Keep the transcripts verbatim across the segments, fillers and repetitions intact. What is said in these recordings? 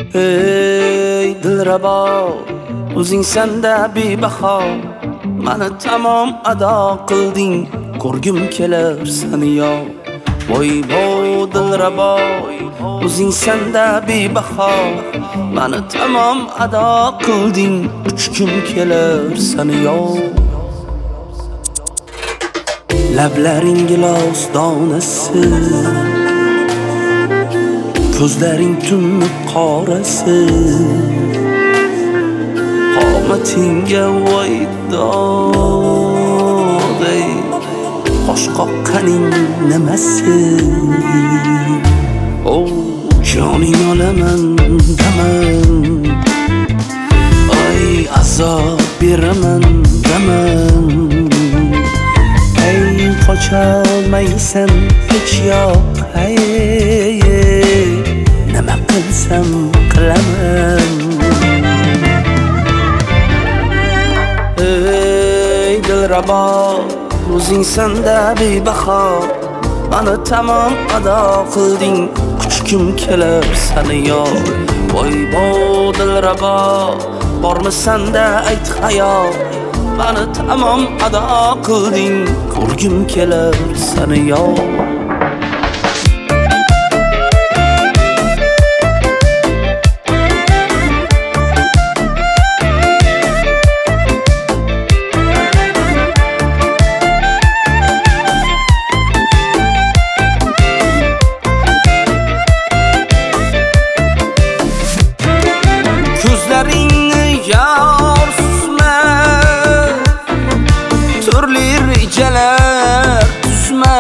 Ey dilrabo, o'zing sanda bebaho, mani tamom ado qilding, ko'rgim kelar seni yo. Voy bo dilrabo, o'zing sanda bebaho, mani tamom ado qilding, uchgim kelar seni yo. Lablaring gilos donasi, ko'zlaring tunni qorasi, qomatingga voy doday, qosh qoqqaning nimasi? Oh joning olaman daman, ay azob beraman daman. Ey qocholmaysan hech yo'q, ay nima qilsam qilaman. Ey dilrabo, o'zing sanda bebaho, mani tamom ado qilding, kuchgim kelar seni yo. Voy bo dilrabo, bormi sanda ayt hayot, mani tamom ado qilding, ko'rgim kelar seni yo. Ko'zlaringni yorsizma, turli rejalar tuzma,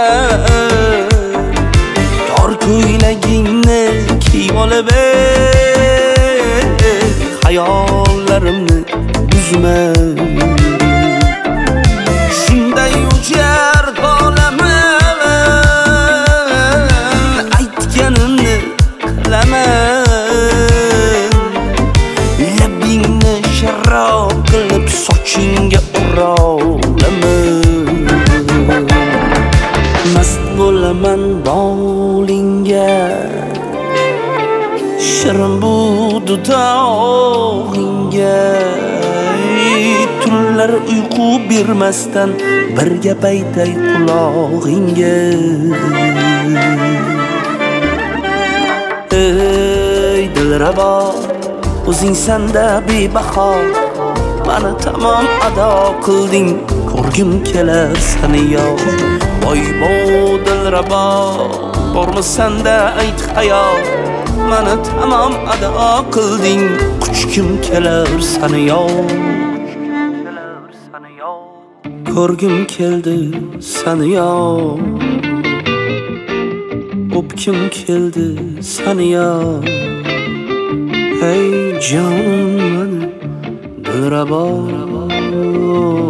tor ko'ylagingni kiyib olib hayollarimni buzma. Shunday ujar bolaman, aytganimni qilaman. Labingni sharob qilib sochingga urolaman. Mast bo'laman bolingga, shirin bu dudog'ingga. Tunlar uyqu bermasdan bir gap aytay qulog'ingga. Ey dilrabo, o'zing sanda bebaho, mani tamom ado qilding, ko'rgim kelar seni yo. Voy bo dilrabo, bormi sanda ayt hayot, mani tamom ado qilding, kuchgim kelar seni yo. Ko'rgim keldi seni yo, o'pkim keldi seni yo. Hey canım, dilrabo.